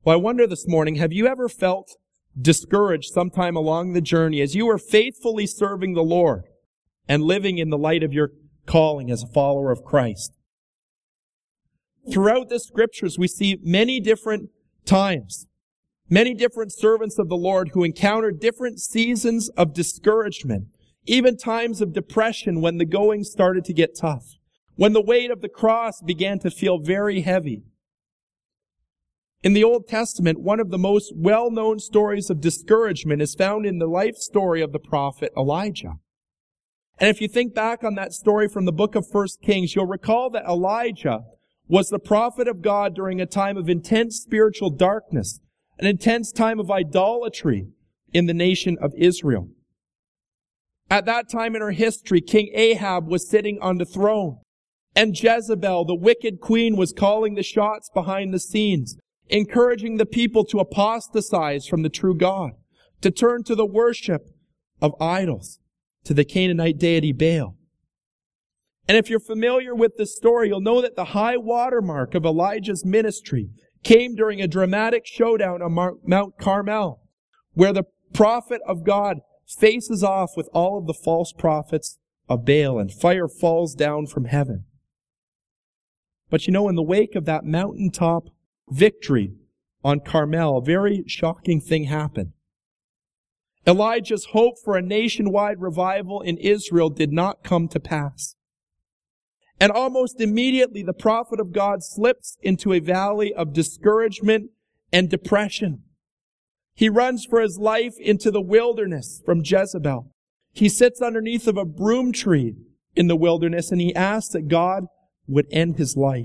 Well, I wonder this morning, have you ever felt discouraged sometime along the journey as you were faithfully serving the Lord and living in the light of your calling as a follower of Christ? Throughout the scriptures, we see many different times, many different servants of the Lord who encountered different seasons of discouragement, even times of depression when the going started to get tough, when the weight of the cross began to feel very heavy. In the Old Testament, one of the most well-known stories of discouragement is found in the life story of the prophet Elijah. And if you think back on that story from the book of 1 Kings, you'll recall that Elijah was the prophet of God during a time of intense spiritual darkness, an intense time of idolatry in the nation of Israel. At that time in our history, King Ahab was sitting on the throne, and Jezebel, the wicked queen, was calling the shots behind the scenes, encouraging the people to apostatize from the true God, to turn to the worship of idols, to the Canaanite deity Baal. And if you're familiar with this story, you'll know that the high watermark of Elijah's ministry came during a dramatic showdown on Mount Carmel, where the prophet of God faces off with all of the false prophets of Baal, and fire falls down from heaven. But you know, in the wake of that mountaintop victory on Carmel, a very shocking thing happened. Elijah's hope for a nationwide revival in Israel did not come to pass. And almost immediately, the prophet of God slips into a valley of discouragement and depression. He runs for his life into the wilderness from Jezebel. He sits underneath of a broom tree in the wilderness, and he asks that God would end his life.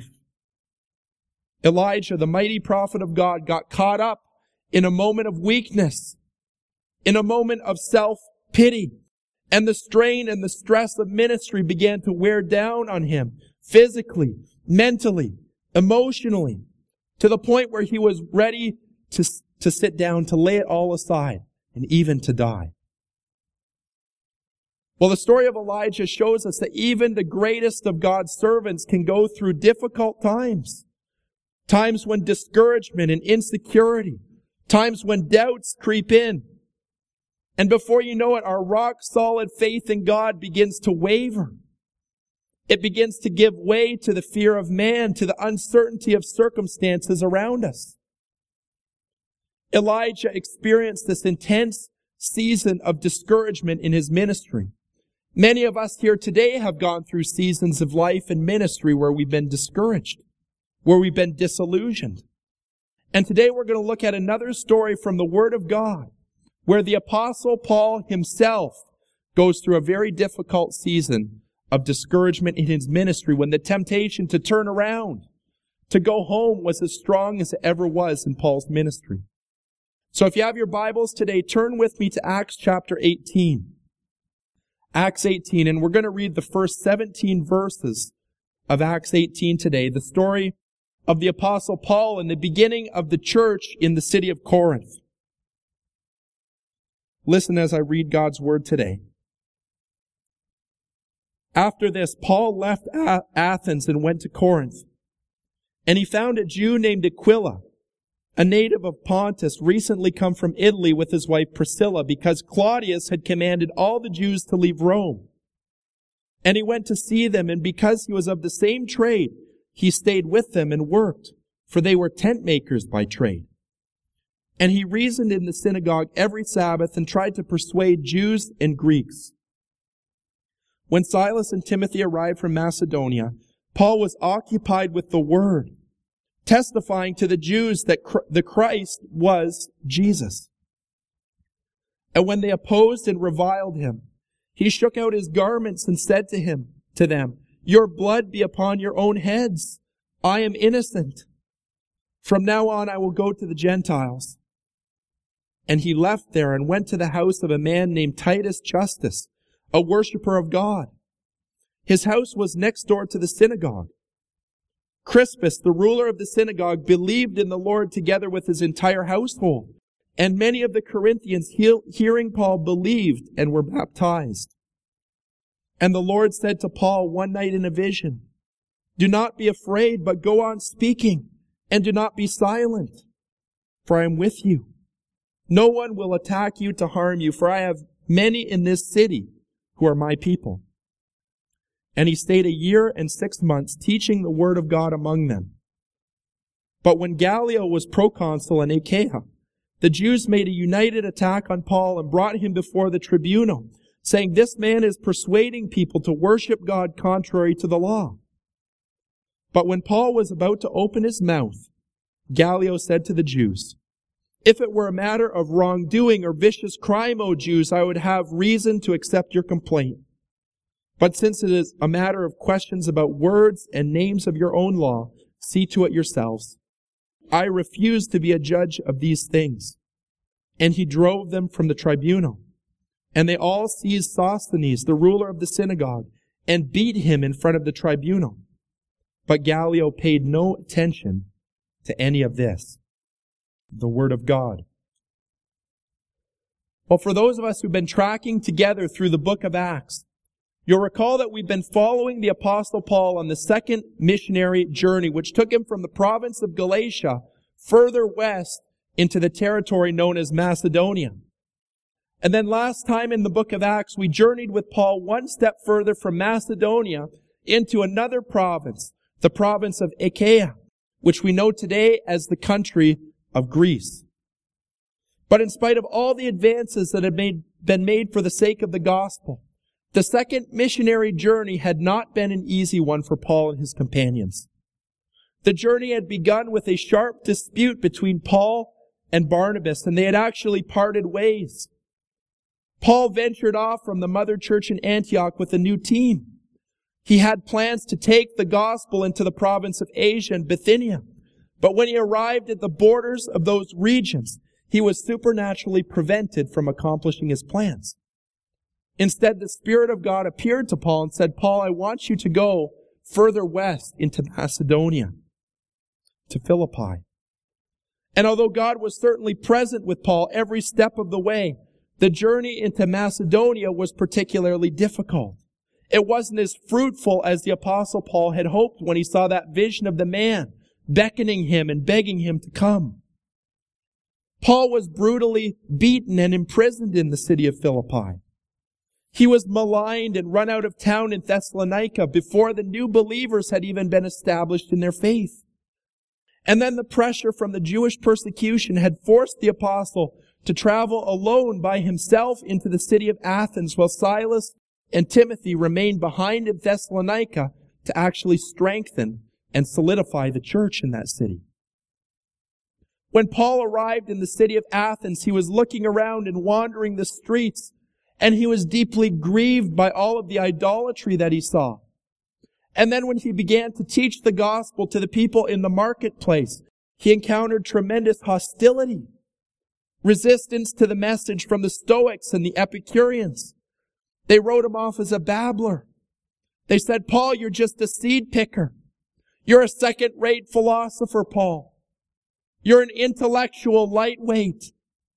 Elijah, the mighty prophet of God, got caught up in a moment of weakness, in a moment of self-pity, and the strain and the stress of ministry began to wear down on him physically, mentally, emotionally, to the point where he was ready to sit down, to lay it all aside, and even to die. Well, the story of Elijah shows us that even the greatest of God's servants can go through difficult times. Times when discouragement and insecurity, times when doubts creep in. And before you know it, our rock-solid faith in God begins to waver. It begins to give way to the fear of man, to the uncertainty of circumstances around us. Elijah experienced this intense season of discouragement in his ministry. Many of us here today have gone through seasons of life and ministry where we've been discouraged, where we've been disillusioned. And today we're going to look at another story from the Word of God, where the Apostle Paul himself goes through a very difficult season of discouragement in his ministry, when the temptation to turn around, to go home, was as strong as it ever was in Paul's ministry. So if you have your Bibles today, turn with me to Acts chapter 18. Acts 18, and we're going to read the first 17 verses of Acts 18 today, the story of the Apostle Paul and the beginning of the church in the city of Corinth. Listen as I read God's word today. After this, Paul left Athens and went to Corinth. And he found a Jew named Aquila, a native of Pontus, recently come from Italy with his wife Priscilla, because Claudius had commanded all the Jews to leave Rome. And he went to see them, and because he was of the same trade, he stayed with them and worked, for they were tent makers by trade. And he reasoned in the synagogue every Sabbath and tried to persuade Jews and Greeks. When Silas and Timothy arrived from Macedonia, Paul was occupied with the word, testifying to the Jews that the Christ was Jesus. And when they opposed and reviled him, he shook out his garments and said to them, "Your blood be upon your own heads. I am innocent. From now on I will go to the Gentiles." And he left there and went to the house of a man named Titus Justus, a worshiper of God. His house was next door to the synagogue. Crispus, the ruler of the synagogue, believed in the Lord together with his entire household. And many of the Corinthians, hearing Paul, believed and were baptized. And the Lord said to Paul one night in a vision, "Do not be afraid, but go on speaking, and do not be silent. for I am with you. No one will attack you to harm you, for I have many in this city who are my people." And he stayed 1 year and 6 months teaching the word of God among them. But when Gallio was proconsul in Achaia, the Jews made a united attack on Paul and brought him before the tribunal, saying, "This man is persuading people to worship God contrary to the law." But when Paul was about to open his mouth, Gallio said to the Jews, "If it were a matter of wrongdoing or vicious crime, O Jews, I would have reason to accept your complaint. But since it is a matter of questions about words and names of your own law, see to it yourselves. I refuse to be a judge of these things." And he drove them from the tribunal. And they all seized Sosthenes, the ruler of the synagogue, and beat him in front of the tribunal. But Gallio paid no attention to any of this. The word of God. Well, for those of us who've been tracking together through the book of Acts, you'll recall that we've been following the Apostle Paul on the second missionary journey, which took him from the province of Galatia further west into the territory known as Macedonia. And then last time in the book of Acts, we journeyed with Paul one step further from Macedonia into another province, the province of Achaia, which we know today as the country of Greece. But in spite of all the advances that had been made for the sake of the gospel, the second missionary journey had not been an easy one for Paul and his companions. The journey had begun with a sharp dispute between Paul and Barnabas, and they had actually parted ways. Paul ventured off from the mother church in Antioch with a new team. He had plans to take the gospel into the province of Asia and Bithynia. But when he arrived at the borders of those regions, he was supernaturally prevented from accomplishing his plans. Instead, the Spirit of God appeared to Paul and said, "Paul, I want you to go further west into Macedonia, to Philippi." And although God was certainly present with Paul every step of the way, the journey into Macedonia was particularly difficult. It wasn't as fruitful as the Apostle Paul had hoped when he saw that vision of the man beckoning him and begging him to come. Paul was brutally beaten and imprisoned in the city of Philippi. He was maligned and run out of town in Thessalonica before the new believers had even been established in their faith. And then the pressure from the Jewish persecution had forced the apostle to travel alone by himself into the city of Athens, while Silas and Timothy remained behind in Thessalonica to actually strengthen and solidify the church in that city. When Paul arrived in the city of Athens, he was looking around and wandering the streets, and he was deeply grieved by all of the idolatry that he saw. And then when he began to teach the gospel to the people in the marketplace, he encountered tremendous hostility, resistance to the message from the Stoics and the Epicureans. They wrote him off as a babbler. They said, "Paul, you're just a seed picker. You're a second-rate philosopher, Paul. You're an intellectual lightweight."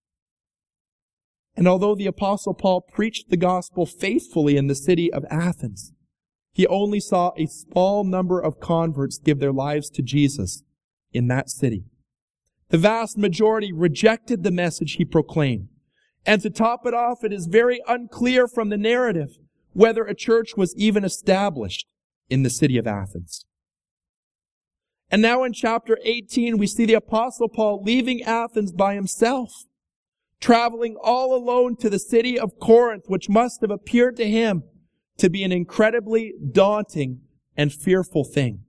And although the Apostle Paul preached the gospel faithfully in the city of Athens, he only saw a small number of converts give their lives to Jesus in that city. The vast majority rejected the message he proclaimed. And to top it off, it is very unclear from the narrative whether a church was even established in the city of Athens. And now in chapter 18, we see the Apostle Paul leaving Athens by himself, traveling all alone to the city of Corinth, which must have appeared to him to be an incredibly daunting and fearful thing.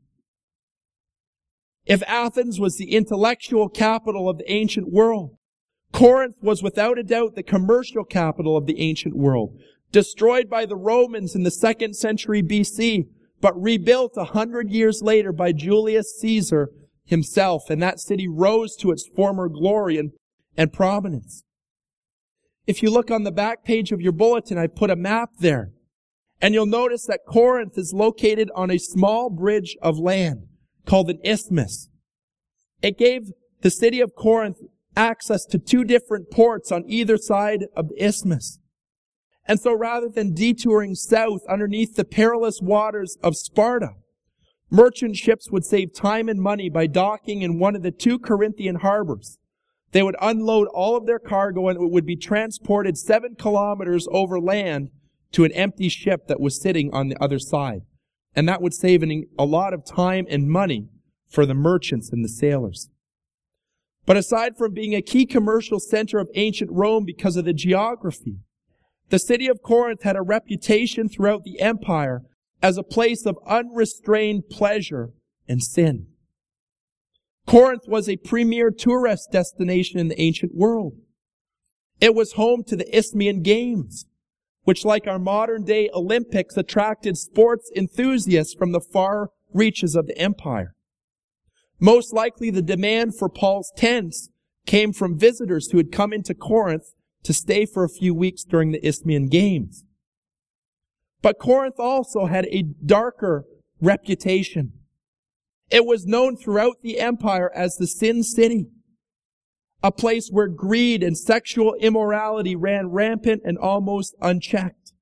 If Athens was the intellectual capital of the ancient world, Corinth was without a doubt the commercial capital of the ancient world, destroyed by the Romans in the 2nd century BC, but rebuilt 100 years later by Julius Caesar himself, and that city rose to its former glory and prominence. If you look on the back page of your bulletin, I put a map there, and you'll notice that Corinth is located on a small bridge of land called an isthmus. It gave the city of Corinth access to 2 different ports on either side of the isthmus. And so rather than detouring south underneath the perilous waters of Sparta, merchant ships would save time and money by docking in one of the 2 Corinthian harbors, They would unload all of their cargo and it would be transported 7 kilometers over land to an empty ship that was sitting on the other side. And that would save a lot of time and money for the merchants and the sailors. But aside from being a key commercial center of ancient Rome because of the geography, the city of Corinth had a reputation throughout the empire as a place of unrestrained pleasure and sin. Corinth was a premier tourist destination in the ancient world. It was home to the Isthmian Games, which, like our modern-day Olympics, attracted sports enthusiasts from the far reaches of the empire. Most likely the demand for Paul's tents came from visitors who had come into Corinth to stay for a few weeks during the Isthmian Games. But Corinth also had a darker reputation. It was known throughout the empire as the Sin City, a place where greed and sexual immorality ran rampant and almost unchecked.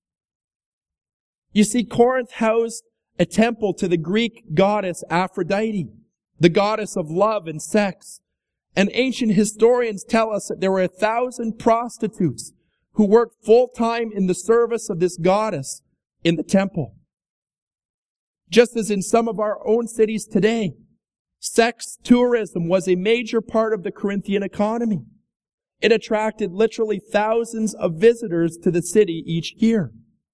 You see, Corinth housed a temple to the Greek goddess Aphrodite, the goddess of love and sex. And ancient historians tell us that there were 1,000 prostitutes who worked full-time in the service of this goddess in the temple. Just as in some of our own cities today, sex tourism was a major part of the Corinthian economy. It attracted literally thousands of visitors to the city each year.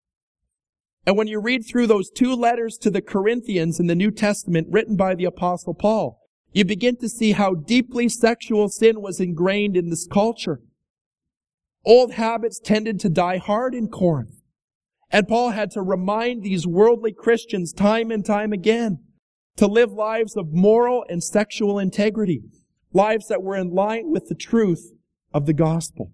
And when you read through those 2 letters to the Corinthians in the New Testament written by the Apostle Paul, you begin to see how deeply sexual sin was ingrained in this culture. Old habits tended to die hard in Corinth. And Paul had to remind these worldly Christians time and time again to live lives of moral and sexual integrity, lives that were in line with the truth of the gospel.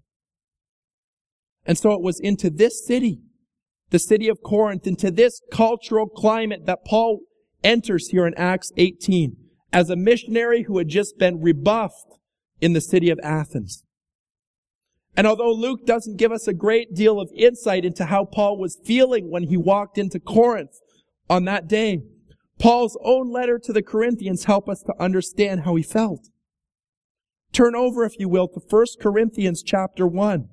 And so it was into this city, the city of Corinth, into this cultural climate that Paul enters here in Acts 18 as a missionary who had just been rebuffed in the city of Athens. And although Luke doesn't give us a great deal of insight into how Paul was feeling when he walked into Corinth on that day, Paul's own letter to the Corinthians help us to understand how he felt. Turn over, if you will, to 1 Corinthians chapter 1.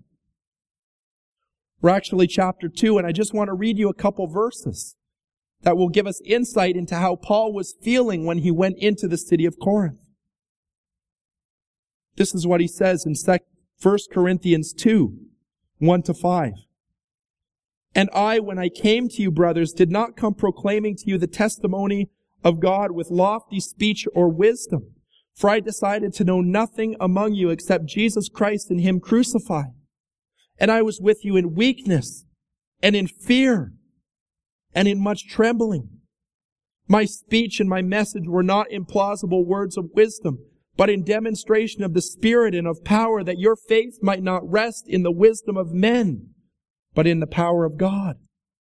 We're actually chapter 2, and I just want to read you a couple verses that will give us insight into how Paul was feeling when he went into the city of Corinth. This is what he says in 1 Corinthians 2, 1-5. And I, when I came to you, brothers, did not come proclaiming to you the testimony of God with lofty speech or wisdom, for I decided to know nothing among you except Jesus Christ and Him crucified. And I was with you in weakness and in fear and in much trembling. My speech and my message were not implausible words of wisdom, but in demonstration of the Spirit and of power, that your faith might not rest in the wisdom of men, but in the power of God.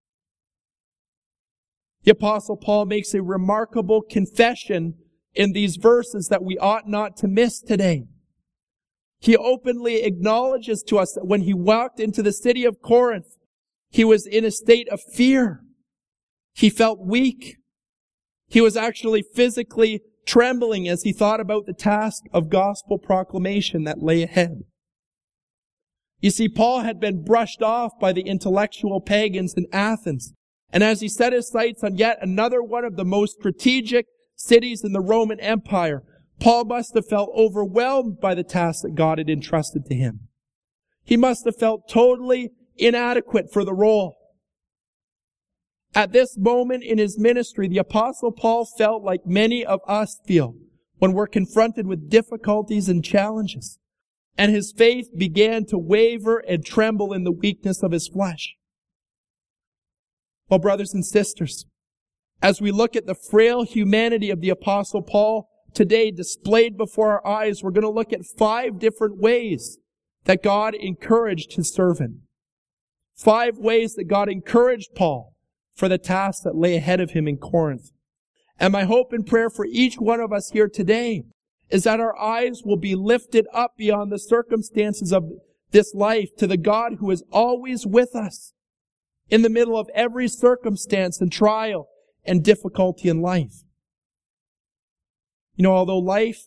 The Apostle Paul makes a remarkable confession in these verses that we ought not to miss today. He openly acknowledges to us that when he walked into the city of Corinth, he was in a state of fear. He felt weak. He was actually physically trembling as he thought about the task of gospel proclamation that lay ahead. You see, Paul had been brushed off by the intellectual pagans in Athens, and as he set his sights on yet another one of the most strategic cities in the Roman Empire, Paul must have felt overwhelmed by the task that God had entrusted to him. He must have felt totally inadequate for the role. At this moment in his ministry, the Apostle Paul felt like many of us feel when we're confronted with difficulties and challenges, and his faith began to waver and tremble in the weakness of his flesh. Well, brothers and sisters, as we look at the frail humanity of the Apostle Paul today displayed before our eyes, we're going to look at 5 different ways that God encouraged his servant. 5 ways that God encouraged Paul for the task that lay ahead of him in Corinth. And my hope and prayer for each one of us here today is that our eyes will be lifted up beyond the circumstances of this life to the God who is always with us in the middle of every circumstance and trial and difficulty in life. You know, although life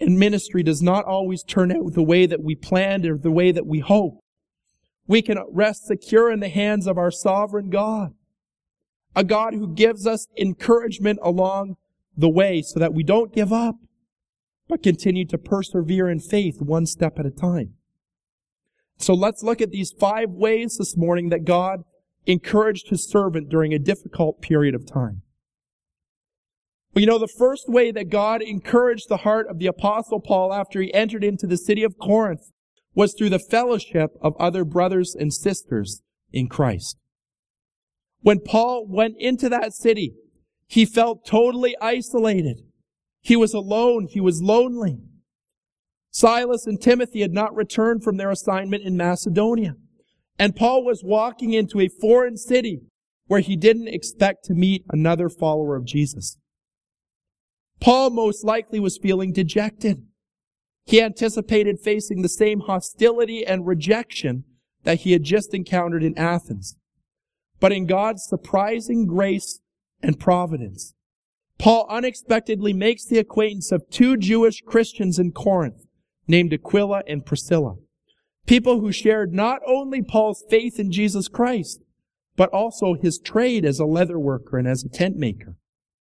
in ministry does not always turn out the way that we planned or the way that we hoped, we can rest secure in the hands of our sovereign God, a God who gives us encouragement along the way so that we don't give up, but continue to persevere in faith one step at a time. So let's look at these 5 ways this morning that God encouraged His servant during a difficult period of time. Well, the first way that God encouraged the heart of the Apostle Paul after he entered into the city of Corinth was through the fellowship of other brothers and sisters in Christ. When Paul went into that city, he felt totally isolated. He was alone. He was lonely. Silas and Timothy had not returned from their assignment in Macedonia. And Paul was walking into a foreign city where he didn't expect to meet another follower of Jesus. Paul most likely was feeling dejected. He anticipated facing the same hostility and rejection that he had just encountered in Athens. But in God's surprising grace and providence, Paul unexpectedly makes the acquaintance of 2 Jewish Christians in Corinth named Aquila and Priscilla, people who shared not only Paul's faith in Jesus Christ, but also his trade as a leather worker and as a tent maker.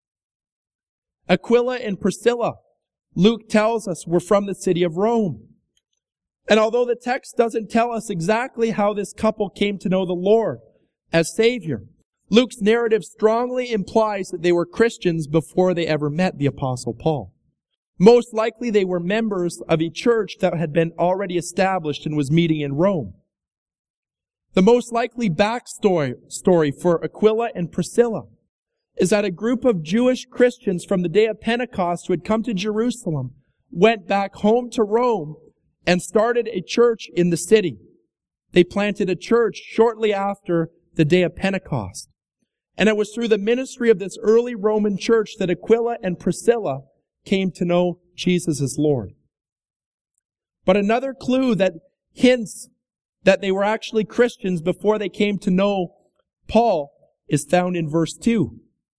Aquila and Priscilla, Luke tells us, were from the city of Rome. And although the text doesn't tell us exactly how this couple came to know the Lord as Savior, Luke's narrative strongly implies that they were Christians before they ever met the Apostle Paul. Most likely they were members of a church that had been already established and was meeting in Rome. The most likely backstory for Aquila and Priscilla is that a group of Jewish Christians from the day of Pentecost who had come to Jerusalem went back home to Rome and started a church in the city. They planted a church shortly after the day of Pentecost. And it was through the ministry of this early Roman church that Aquila and Priscilla came to know Jesus as Lord. But another clue that hints that they were actually Christians before they came to know Paul is found in verse 2.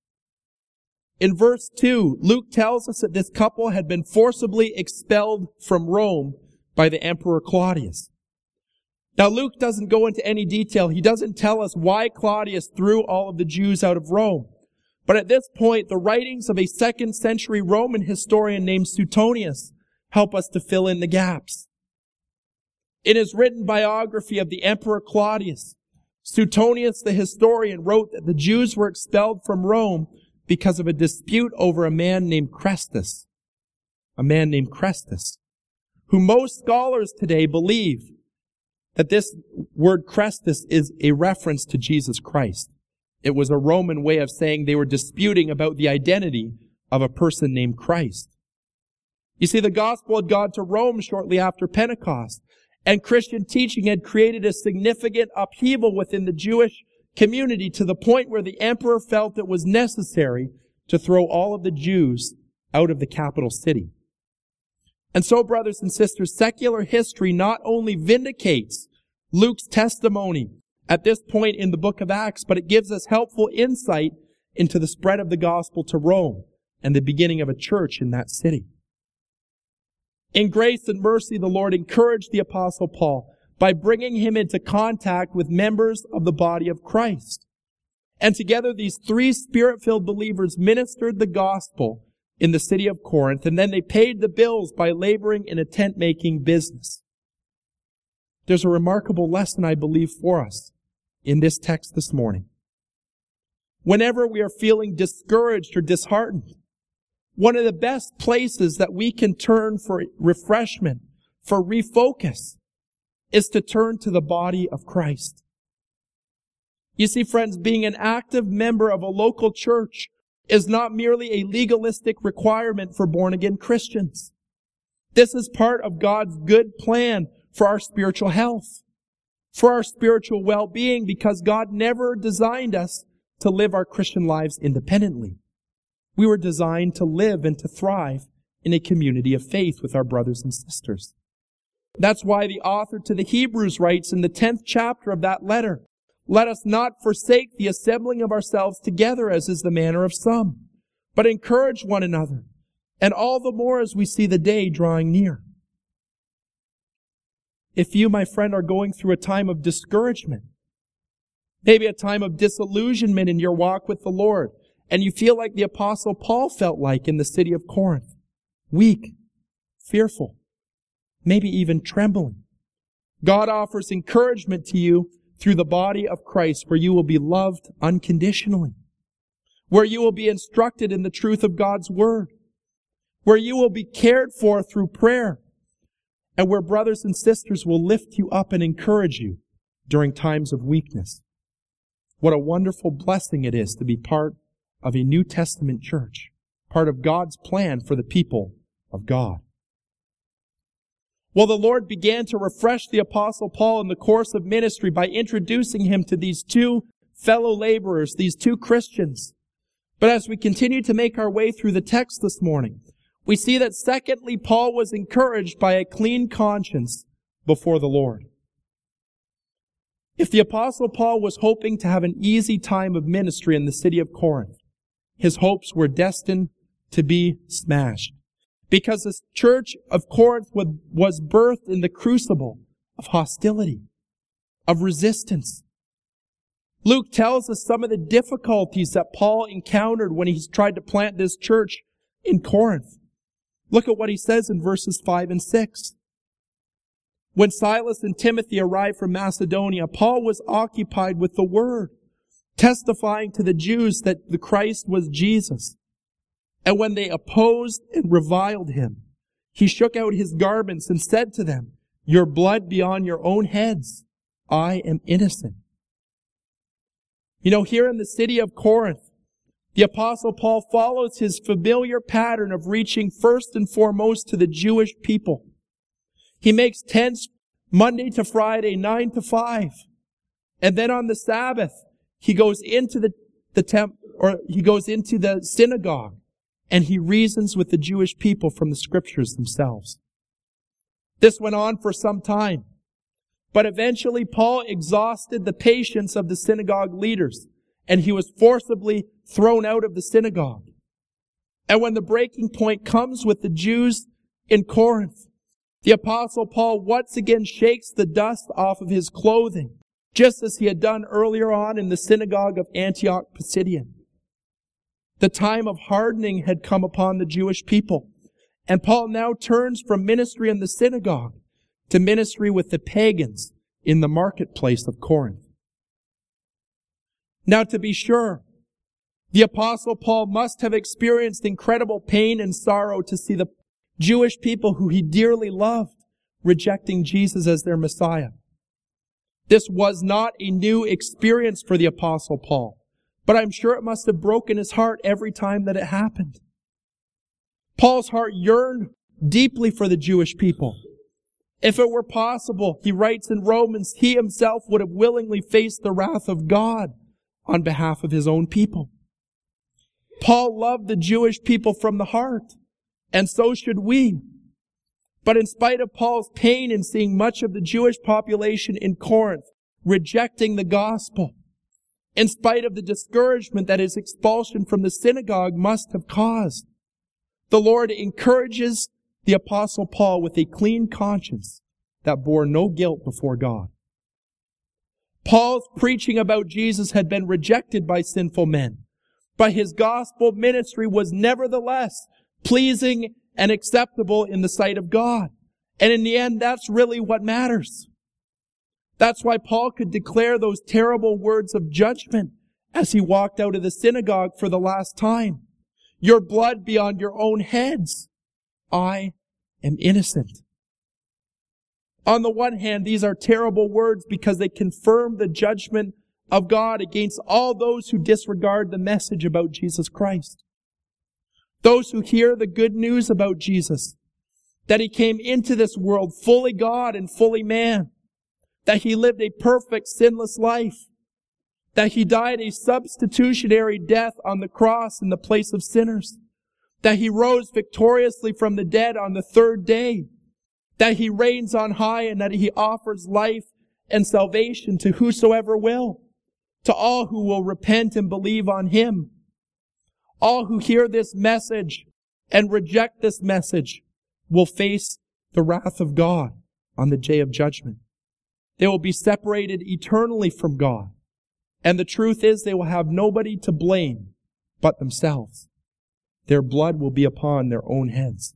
In verse 2, Luke tells us that this couple had been forcibly expelled from Rome by the Emperor Claudius. Now, Luke doesn't go into any detail. He doesn't tell us why Claudius threw all of the Jews out of Rome. But at this point, the writings of a 2nd century Roman historian named Suetonius help us to fill in the gaps. In his written biography of the Emperor Claudius, Suetonius the historian wrote that the Jews were expelled from Rome because of a dispute over a man named Chrestus. A man named Chrestus, who most scholars today believe that this word Chrestus is a reference to Jesus Christ. It was a Roman way of saying they were disputing about the identity of a person named Christ. You see, the gospel had gone to Rome shortly after Pentecost, and Christian teaching had created a significant upheaval within the Jewish community to the point where the emperor felt it was necessary to throw all of the Jews out of the capital city. And so, brothers and sisters, secular history not only vindicates Luke's testimony at this point in the book of Acts, but it gives us helpful insight into the spread of the gospel to Rome and the beginning of a church in that city. In grace and mercy, the Lord encouraged the Apostle Paul by bringing him into contact with members of the body of Christ. And together, these 3 Spirit-filled believers ministered the gospel in the city of Corinth, and then they paid the bills by laboring in a tent-making business. There's a remarkable lesson, I believe, for us in this text this morning. Whenever we are feeling discouraged or disheartened, one of the best places that we can turn for refreshment, for refocus, is to turn to the body of Christ. You see, friends, being an active member of a local church is not merely a legalistic requirement for born-again Christians. This is part of God's good plan for our spiritual health, for our spiritual well-being, because God never designed us to live our Christian lives independently. We were designed to live and to thrive in a community of faith with our brothers and sisters. That's why the author to the Hebrews writes in the 10th chapter of that letter, "Let us not forsake the assembling of ourselves together, as is the manner of some, but encourage one another, and all the more as we see the day drawing near. If you, my friend, are going through a time of discouragement, maybe a time of disillusionment in your walk with the Lord, and you feel like the Apostle Paul felt like in the city of Corinth, weak, fearful, maybe even trembling, God offers encouragement to you through the body of Christ, where you will be loved unconditionally, where you will be instructed in the truth of God's Word, where you will be cared for through prayer, and where brothers and sisters will lift you up and encourage you during times of weakness. What a wonderful blessing it is to be part of a New Testament church, part of God's plan for the people of God. Well, the Lord began to refresh the Apostle Paul in the course of ministry by introducing him to these two fellow laborers, these two Christians. But as we continue to make our way through the text this morning, we see that secondly, Paul was encouraged by a clean conscience before the Lord. If the Apostle Paul was hoping to have an easy time of ministry in the city of Corinth, his hopes were destined to be smashed, because the church of Corinth was birthed in the crucible of hostility, of resistance. Luke tells us some of the difficulties that Paul encountered when he tried to plant this church in Corinth. Look at what he says in verses 5 and 6. When Silas and Timothy arrived from Macedonia, Paul was occupied with the word, testifying to the Jews that the Christ was Jesus. And when they opposed and reviled him, he shook out his garments and said to them, "Your blood be on your own heads. I am innocent." You know, here in the city of Corinth, the Apostle Paul follows his familiar pattern of reaching first and foremost to the Jewish people. He makes tents Monday to Friday, 9 to 5. And then on the Sabbath, he goes into he goes into the synagogue, and he reasons with the Jewish people from the scriptures themselves. This went on for some time. But eventually Paul exhausted the patience of the synagogue leaders, and he was forcibly thrown out of the synagogue. And when the breaking point comes with the Jews in Corinth, the Apostle Paul once again shakes the dust off of his clothing, just as he had done earlier on in the synagogue of Antioch Pisidian. The time of hardening had come upon the Jewish people, and Paul now turns from ministry in the synagogue to ministry with the pagans in the marketplace of Corinth. Now, to be sure, the Apostle Paul must have experienced incredible pain and sorrow to see the Jewish people who he dearly loved rejecting Jesus as their Messiah. This was not a new experience for the Apostle Paul, but I'm sure it must have broken his heart every time that it happened. Paul's heart yearned deeply for the Jewish people. If it were possible, he writes in Romans, he himself would have willingly faced the wrath of God on behalf of his own people. Paul loved the Jewish people from the heart, and so should we. But in spite of Paul's pain in seeing much of the Jewish population in Corinth rejecting the gospel, in spite of the discouragement that his expulsion from the synagogue must have caused, the Lord encourages the Apostle Paul with a clean conscience that bore no guilt before God. Paul's preaching about Jesus had been rejected by sinful men, but his gospel ministry was nevertheless pleasing and acceptable in the sight of God. And in the end, that's really what matters. That's why Paul could declare those terrible words of judgment as he walked out of the synagogue for the last time. Your blood be on your own heads. I am innocent. On the one hand, these are terrible words because they confirm the judgment of God against all those who disregard the message about Jesus Christ. Those who hear the good news about Jesus, that he came into this world fully God and fully man, that he lived a perfect, sinless life, that he died a substitutionary death on the cross in the place of sinners, that he rose victoriously from the dead on the third day, that he reigns on high, and that he offers life and salvation to whosoever will, to all who will repent and believe on him. All who hear this message and reject this message will face the wrath of God on the day of judgment. They will be separated eternally from God. And the truth is, they will have nobody to blame but themselves. Their blood will be upon their own heads.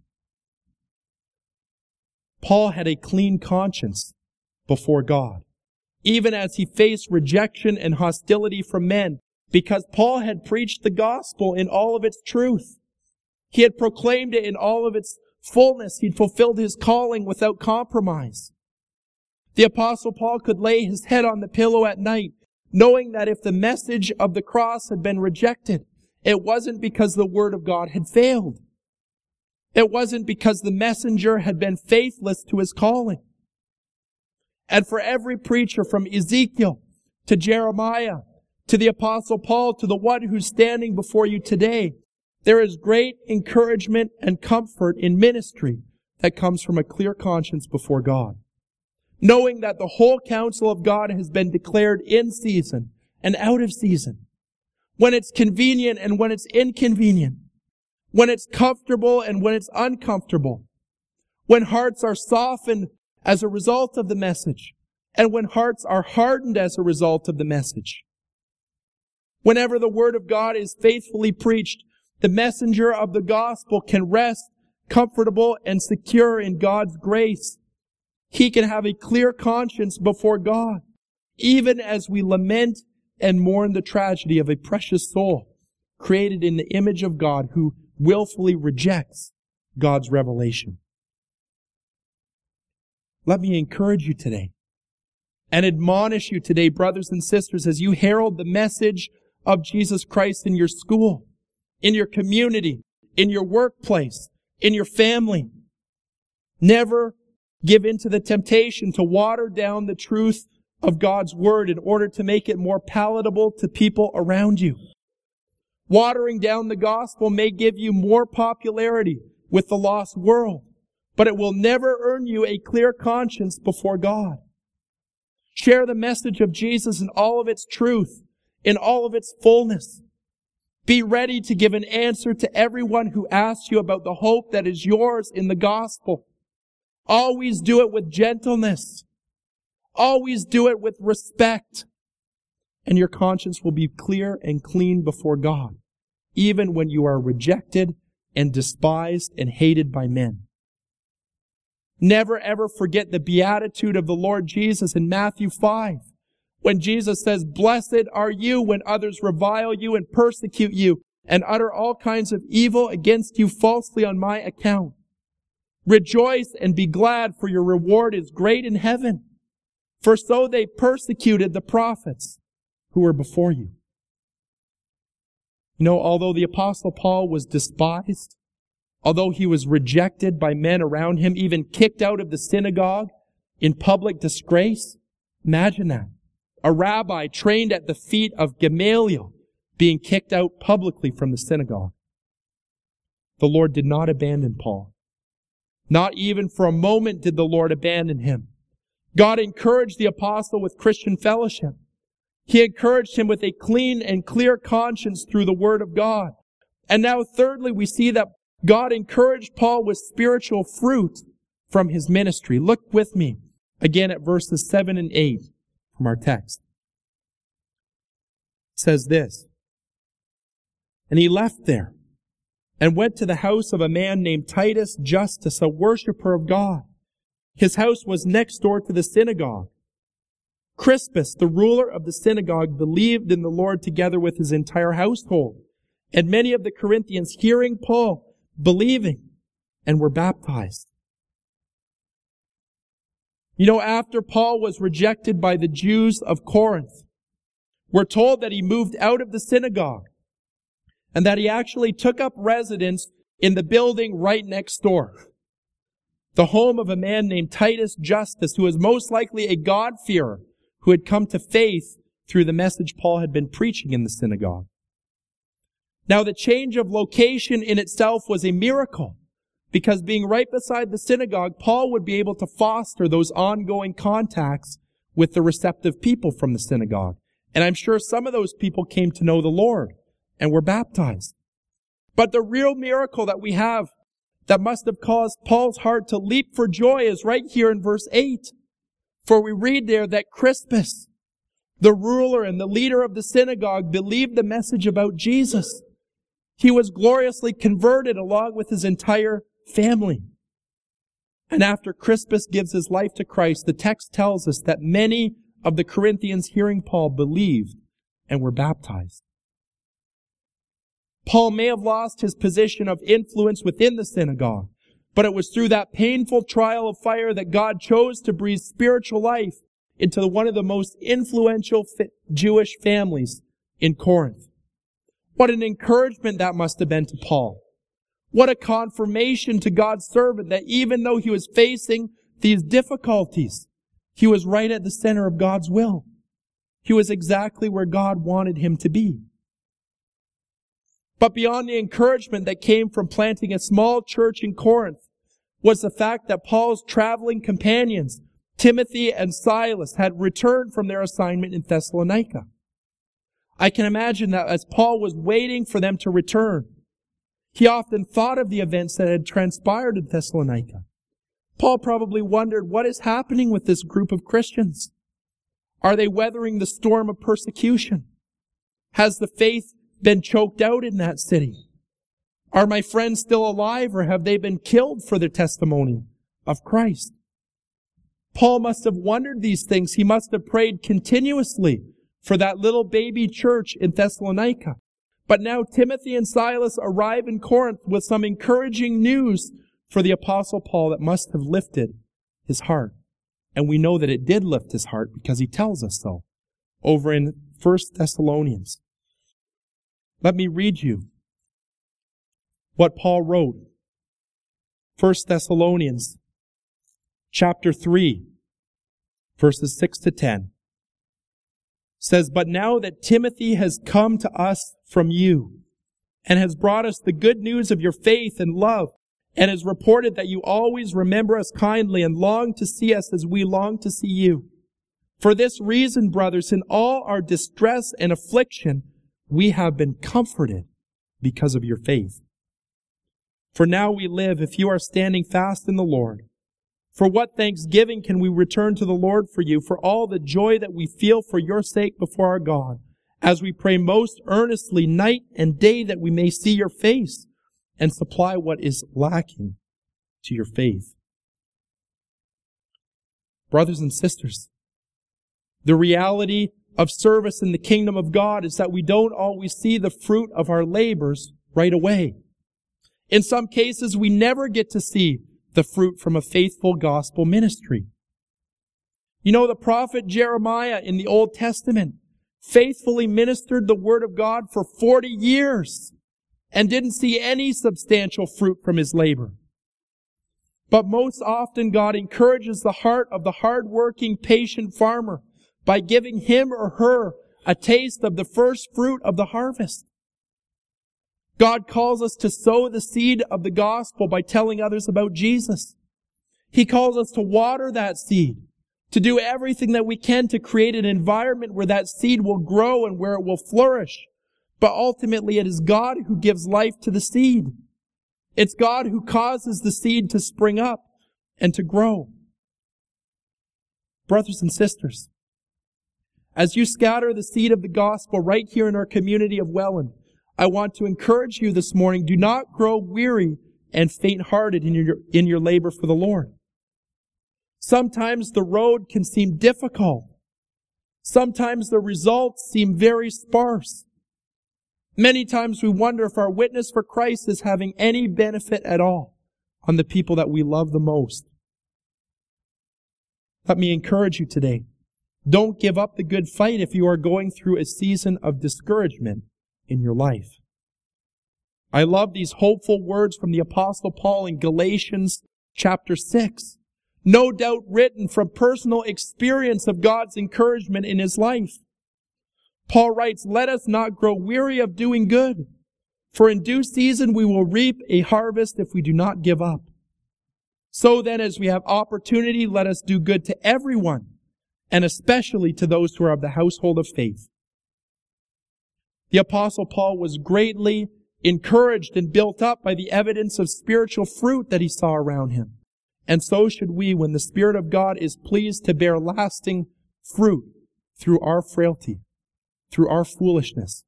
Paul had a clean conscience before God, even as he faced rejection and hostility from men, because Paul had preached the gospel in all of its truth. He had proclaimed it in all of its fullness. He'd fulfilled his calling without compromise. The Apostle Paul could lay his head on the pillow at night, knowing that if the message of the cross had been rejected, it wasn't because the word of God had failed. It wasn't because the messenger had been faithless to his calling. And for every preacher from Ezekiel to Jeremiah to the Apostle Paul to the one who's standing before you today, there is great encouragement and comfort in ministry that comes from a clear conscience before God, knowing that the whole counsel of God has been declared in season and out of season, when it's convenient and when it's inconvenient, when it's comfortable and when it's uncomfortable, when hearts are softened as a result of the message, and when hearts are hardened as a result of the message. Whenever the word of God is faithfully preached, the messenger of the gospel can rest comfortable and secure in God's grace. He can have a clear conscience before God, even as we lament and mourn the tragedy of a precious soul created in the image of God who willfully rejects God's revelation. Let me encourage you today and admonish you today, brothers and sisters, as you herald the message of Jesus Christ in your school, in your community, in your workplace, in your family. Never give in to the temptation to water down the truth of God's word in order to make it more palatable to people around you. Watering down the gospel may give you more popularity with the lost world, but it will never earn you a clear conscience before God. Share the message of Jesus in all of its truth, in all of its fullness. Be ready to give an answer to everyone who asks you about the hope that is yours in the gospel. Always do it with gentleness. Always do it with respect. And your conscience will be clear and clean before God, even when you are rejected and despised and hated by men. Never ever forget the beatitude of the Lord Jesus in Matthew 5, when Jesus says, "Blessed are you when others revile you and persecute you and utter all kinds of evil against you falsely on my account. Rejoice and be glad, for your reward is great in heaven. For so they persecuted the prophets who were before you." You know, although the Apostle Paul was despised, although he was rejected by men around him, even kicked out of the synagogue in public disgrace, imagine that. A rabbi trained at the feet of Gamaliel being kicked out publicly from the synagogue. The Lord did not abandon Paul. Not even for a moment did the Lord abandon him. God encouraged the apostle with Christian fellowship. He encouraged him with a clean and clear conscience through the Word of God. And now thirdly, we see that God encouraged Paul with spiritual fruit from his ministry. Look with me again at verses 7 and 8 from our text. It says this, "And he left there and went to the house of a man named Titus Justus, a worshiper of God. His house was next door to the synagogue. Crispus, the ruler of the synagogue, believed in the Lord together with his entire household. And many of the Corinthians, hearing Paul, believing, and were baptized." You know, after Paul was rejected by the Jews of Corinth, we're told that he moved out of the synagogue and that he actually took up residence in the building right next door, the home of a man named Titus Justus, who was most likely a God-fearer who had come to faith through the message Paul had been preaching in the synagogue. Now, the change of location in itself was a miracle, because being right beside the synagogue, Paul would be able to foster those ongoing contacts with the receptive people from the synagogue. And I'm sure some of those people came to know the Lord and were baptized. But the real miracle that we have that must have caused Paul's heart to leap for joy is right here in verse 8. For we read there that Crispus, the ruler and the leader of the synagogue, believed the message about Jesus. He was gloriously converted along with his entire family. And after Crispus gives his life to Christ, the text tells us that many of the Corinthians hearing Paul believed and were baptized. Paul may have lost his position of influence within the synagogue, but it was through that painful trial of fire that God chose to breathe spiritual life into one of the most influential Jewish families in Corinth. What an encouragement that must have been to Paul. What a confirmation to God's servant that even though he was facing these difficulties, he was right at the center of God's will. He was exactly where God wanted him to be. But beyond the encouragement that came from planting a small church in Corinth was the fact that Paul's traveling companions, Timothy and Silas, had returned from their assignment in Thessalonica. I can imagine that as Paul was waiting for them to return, he often thought of the events that had transpired in Thessalonica. Paul probably wondered, what is happening with this group of Christians? Are they weathering the storm of persecution? Has the faith been choked out in that city? Are my friends still alive, or have they been killed for their testimony of Christ? Paul must have wondered these things. He must have prayed continuously for that little baby church in Thessalonica. But now Timothy and Silas arrive in Corinth with some encouraging news for the Apostle Paul that must have lifted his heart. And we know that it did lift his heart because he tells us so over in 1 Thessalonians. Let me read you what Paul wrote. 1 Thessalonians chapter 3, verses 6 to 10. Says, "But now that Timothy has come to us from you, and has brought us the good news of your faith and love, and has reported that you always remember us kindly and long to see us as we long to see you. For this reason, brothers, in all our distress and affliction, we have been comforted because of your faith. For now we live if you are standing fast in the Lord. For what thanksgiving can we return to the Lord for you, for all the joy that we feel for your sake before our God, as we pray most earnestly night and day that we may see your face and supply what is lacking to your faith." Brothers and sisters, the reality of service in the kingdom of God is that we don't always see the fruit of our labors right away. In some cases, we never get to see the fruit from a faithful gospel ministry. You know, the prophet Jeremiah in the Old Testament faithfully ministered the word of God for 40 years and didn't see any substantial fruit from his labor. But most often God encourages the heart of the hard-working, patient farmer by giving him or her a taste of the first fruit of the harvest. God calls us to sow the seed of the gospel by telling others about Jesus. He calls us to water that seed, to do everything that we can to create an environment where that seed will grow and where it will flourish. But ultimately, it is God who gives life to the seed. It's God who causes the seed to spring up and to grow. Brothers and sisters, as you scatter the seed of the gospel right here in our community of Welland, I want to encourage you this morning, do not grow weary and faint-hearted in your labor for the Lord. Sometimes the road can seem difficult. Sometimes the results seem very sparse. Many times we wonder if our witness for Christ is having any benefit at all on the people that we love the most. Let me encourage you today. Don't give up the good fight if you are going through a season of discouragement in your life. I love these hopeful words from the Apostle Paul in Galatians chapter 6. No doubt written from personal experience of God's encouragement in his life. Paul writes, "Let us not grow weary of doing good, for in due season we will reap a harvest if we do not give up. So then, as we have opportunity, let us do good to everyone, and especially to those who are of the household of faith." The Apostle Paul was greatly encouraged and built up by the evidence of spiritual fruit that he saw around him. And so should we when the Spirit of God is pleased to bear lasting fruit through our frailty, through our foolishness.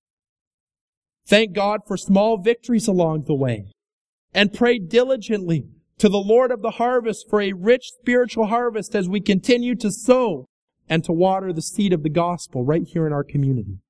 Thank God for small victories along the way, and pray diligently to the Lord of the harvest for a rich spiritual harvest as we continue to sow and to water the seed of the gospel right here in our community.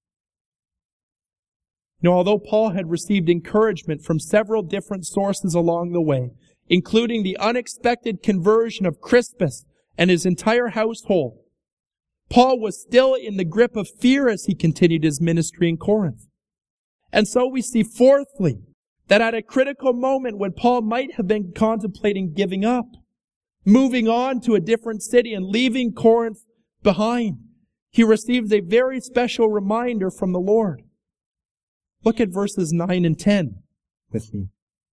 You know, although Paul had received encouragement from several different sources along the way, including the unexpected conversion of Crispus and his entire household, Paul was still in the grip of fear as he continued his ministry in Corinth. And so we see, fourthly, that at a critical moment when Paul might have been contemplating giving up, moving on to a different city and leaving Corinth behind, he receives a very special reminder from the Lord. Look at verses 9 and 10 with me.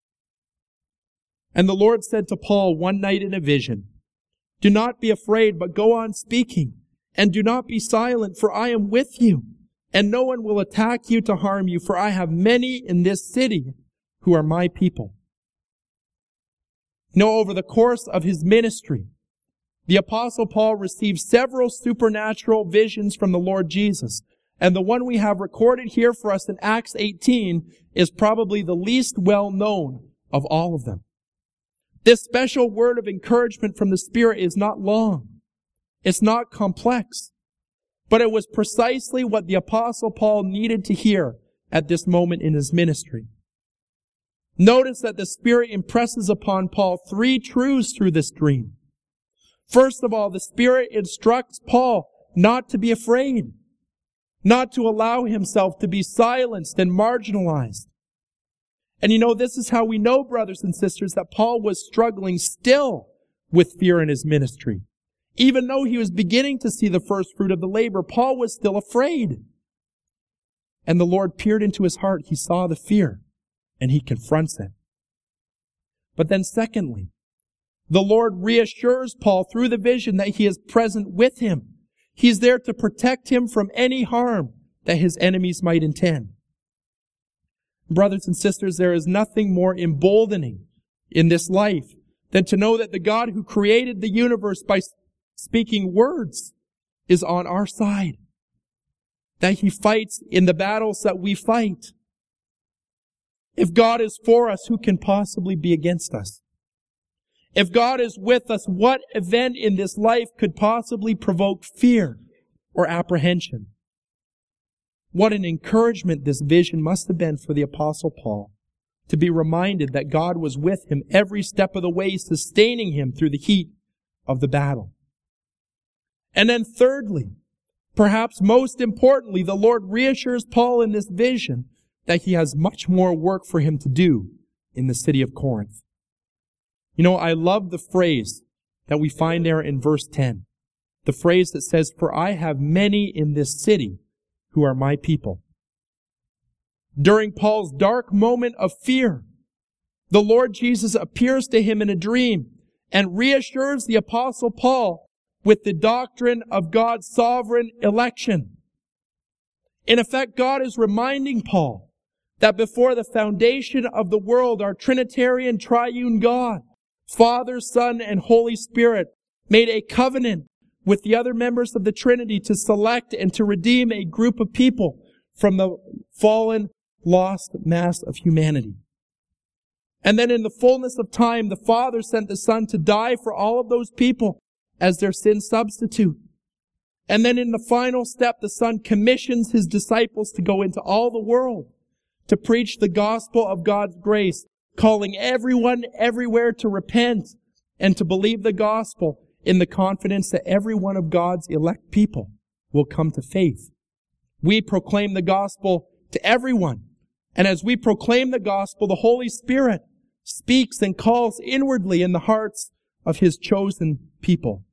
And the Lord said to Paul one night in a vision, "Do not be afraid, but go on speaking, and do not be silent, for I am with you, and no one will attack you to harm you, for I have many in this city who are my people." You know, over the course of his ministry, the Apostle Paul received several supernatural visions from the Lord Jesus. And the one we have recorded here for us in Acts 18 is probably the least well known of all of them. This special word of encouragement from the Spirit is not long. It's not complex. But it was precisely what the Apostle Paul needed to hear at this moment in his ministry. Notice that the Spirit impresses upon Paul three truths through this dream. First of all, the Spirit instructs Paul not to be afraid, not to allow himself to be silenced and marginalized. And you know, this is how we know, brothers and sisters, that Paul was struggling still with fear in his ministry. Even though he was beginning to see the first fruit of the labor, Paul was still afraid. And the Lord peered into his heart. He saw the fear, and he confronts it. But then secondly, the Lord reassures Paul through the vision that he is present with him. He's there to protect him from any harm that his enemies might intend. Brothers and sisters, there is nothing more emboldening in this life than to know that the God who created the universe by speaking words is on our side. That he fights in the battles that we fight. If God is for us, who can possibly be against us? If God is with us, what event in this life could possibly provoke fear or apprehension? What an encouragement this vision must have been for the Apostle Paul, to be reminded that God was with him every step of the way, sustaining him through the heat of the battle. And then thirdly, perhaps most importantly, the Lord reassures Paul in this vision that he has much more work for him to do in the city of Corinth. You know, I love the phrase that we find there in verse 10. The phrase that says, "For I have many in this city who are my people." During Paul's dark moment of fear, the Lord Jesus appears to him in a dream and reassures the Apostle Paul with the doctrine of God's sovereign election. In effect, God is reminding Paul that before the foundation of the world, our Trinitarian triune God, Father, Son, and Holy Spirit, made a covenant with the other members of the Trinity to select and to redeem a group of people from the fallen, lost mass of humanity. And then in the fullness of time, the Father sent the Son to die for all of those people as their sin substitute. And then in the final step, the Son commissions his disciples to go into all the world to preach the gospel of God's grace, calling everyone everywhere to repent and to believe the gospel in the confidence that every one of God's elect people will come to faith. We proclaim the gospel to everyone. And as we proclaim the gospel, the Holy Spirit speaks and calls inwardly in the hearts of his chosen people.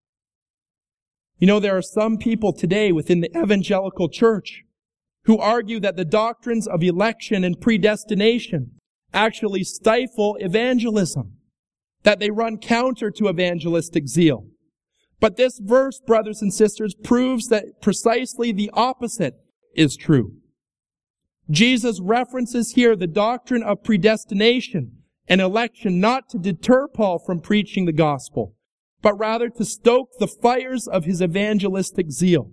You know, there are some people today within the evangelical church who argue that the doctrines of election and predestination actually stifle evangelism, that they run counter to evangelistic zeal. But this verse, brothers and sisters, proves that precisely the opposite is true. Jesus references here the doctrine of predestination and election not to deter Paul from preaching the gospel, but rather to stoke the fires of his evangelistic zeal.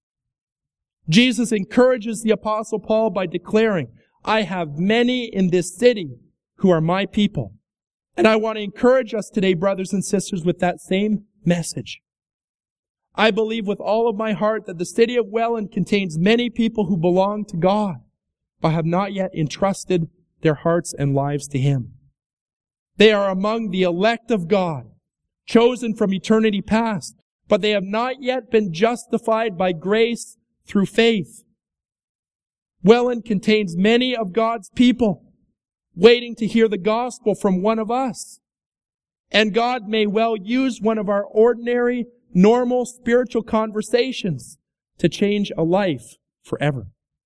Jesus encourages the Apostle Paul by declaring, I have many in this city who are my people. And I want to encourage us today, brothers and sisters, with that same message. I believe with all of my heart that the city of Welland contains many people who belong to God, but have not yet entrusted their hearts and lives to Him. They are among the elect of God, chosen from eternity past, but they have not yet been justified by grace through faith. Welland contains many of God's people waiting to hear the gospel from one of us. And God may well use one of our ordinary, normal spiritual conversations to change a life forever.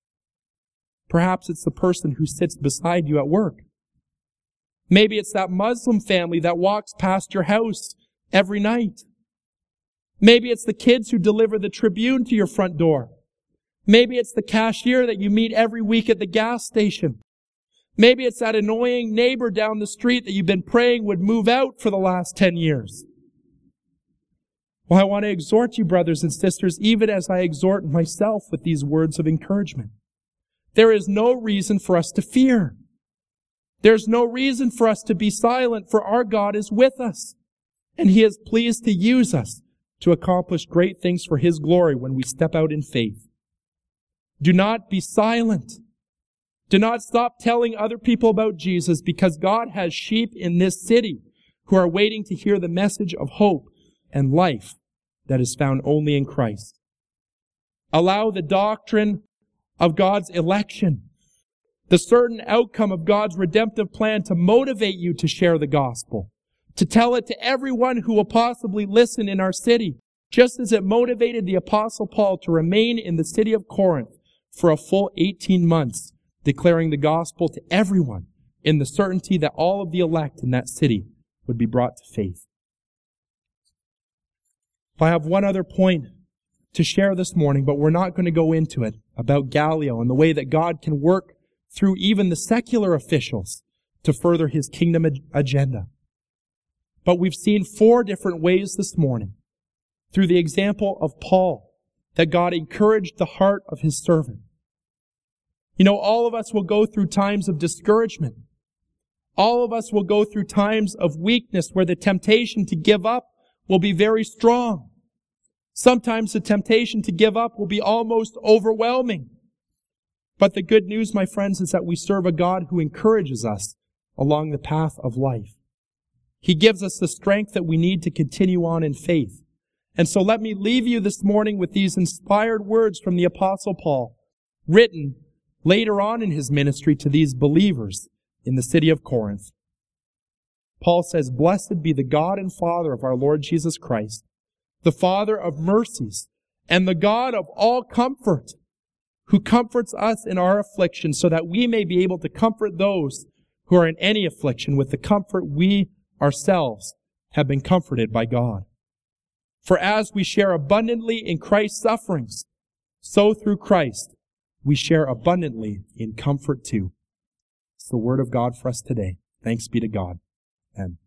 Perhaps it's the person who sits beside you at work. Maybe it's that Muslim family that walks past your house every night. Maybe it's the kids who deliver the Tribune to your front door. Maybe it's the cashier that you meet every week at the gas station. Maybe it's that annoying neighbor down the street that you've been praying would move out for the last 10 years. Well, I want to exhort you, brothers and sisters, even as I exhort myself with these words of encouragement. There is no reason for us to fear. There's no reason for us to be silent, for our God is with us, and He is pleased to use us to accomplish great things for His glory when we step out in faith. Do not be silent. Do not stop telling other people about Jesus, because God has sheep in this city who are waiting to hear the message of hope and life that is found only in Christ. Allow the doctrine of God's election, the certain outcome of God's redemptive plan, to motivate you to share the gospel, to tell it to everyone who will possibly listen in our city, just as it motivated the Apostle Paul to remain in the city of Corinth for a full 18 months, declaring the gospel to everyone in the certainty that all of the elect in that city would be brought to faith. I have one other point to share this morning, but we're not going to go into it, about Gallio and the way that God can work through even the secular officials to further His kingdom agenda. But we've seen 4 different ways this morning, through the example of Paul, that God encouraged the heart of His servant. You know, all of us will go through times of discouragement. All of us will go through times of weakness where the temptation to give up will be very strong. Sometimes the temptation to give up will be almost overwhelming. But the good news, my friends, is that we serve a God who encourages us along the path of life. He gives us the strength that we need to continue on in faith. And so let me leave you this morning with these inspired words from the Apostle Paul, written later on in his ministry to these believers in the city of Corinth. Paul says, "Blessed be the God and Father of our Lord Jesus Christ, the Father of mercies, and the God of all comfort, who comforts us in our affliction, so that we may be able to comfort those who are in any affliction with the comfort we ourselves have been comforted by God. For as we share abundantly in Christ's sufferings, so through Christ we share abundantly in comfort too." It's the word of God for us today. Thanks be to God. Amen.